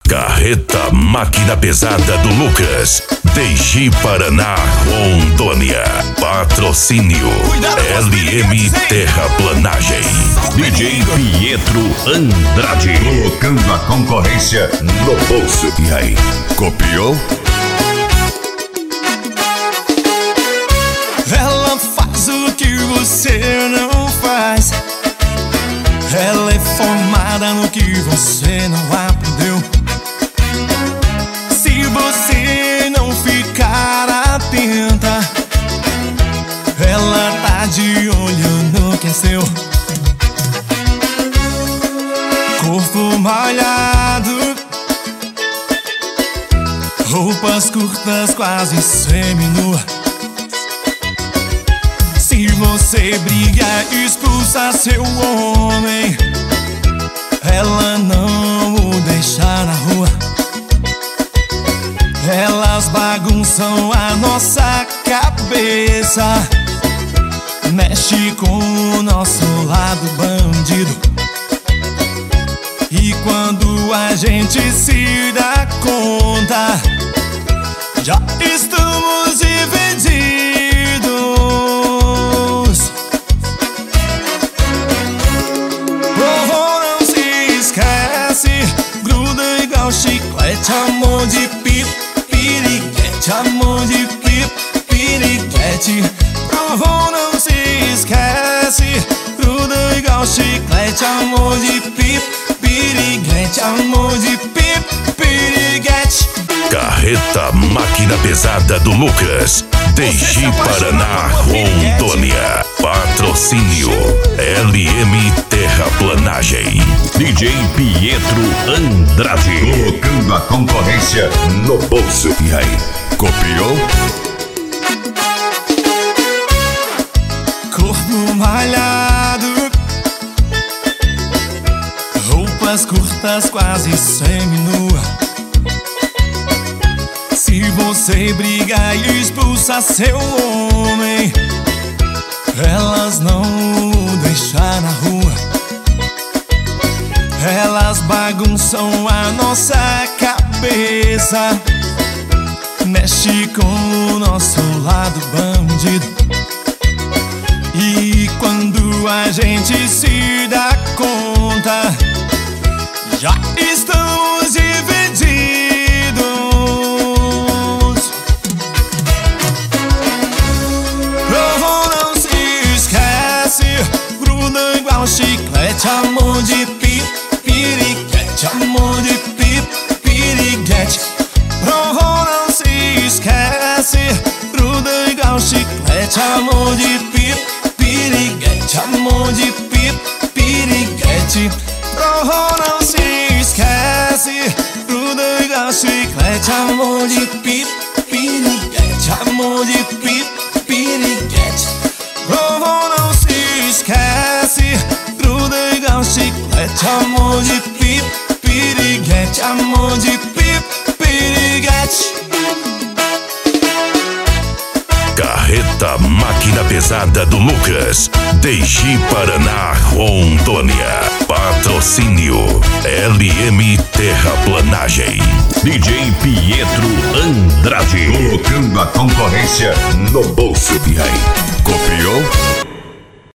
Carreta Máquina Pesada do Lucas, Deji, Paraná, Rondônia. Patrocínio LM Terraplanagem. DJ Pietro Andrade, colocando a concorrência no bolso. E aí, copiou? Ela faz o que você não faz. Ela é formada no que você não aprendeu. Se você não ficar atenta, ela tá de olho no que é seu. Corpo malhado, roupas curtas, quase seminua. Se você briga, expulsa seu homem, ela não o deixa na rua. Elas bagunçam a nossa cabeça, mexe com o nosso lado bandido. E quando a gente se dá conta, já estamos divididos. Oh, não se esquece, gruda igual chiclete, amor de piriguete, amor de piriguete. Oh, não se esquece, gruda igual chiclete, amor de piriguete, amor de piriguete. Carreta Máquina Pesada do Lucas, Deji, Paraná, Rondônia. Patrocínio LM Terraplanagem. DJ Pietro Andrade, colocando a concorrência no bolso. E aí, copiou? Corpo malhado, roupas curtas, quase seminua. Se você briga e expulsa seu homem, elas não o deixam na rua. Elas bagunçam a nossa cabeça, mexe com o nosso lado bandido. E quando a gente se dá conta, já estamos divididos. Oh, não se esquece, gruda igual chiclete, amor de piriguete, amor de piriguete. Oh, não se esquece, gruda igual chiclete, amor de piriguete, amor de piriguete. Oh, não se esquece, gruda igual chiclete, amor de piriguete, amor de piriguete. Oh, não se esquece, gruda igual chiclete, amor de piriguete, amor de piriguete. Carreta Máquina Pesada do Lucas, Deji, Paraná, Rondônia. Patrocínio LM Terraplanagem. DJ Pietro Andrade, colocando a concorrência no bolso. E aí, copiou?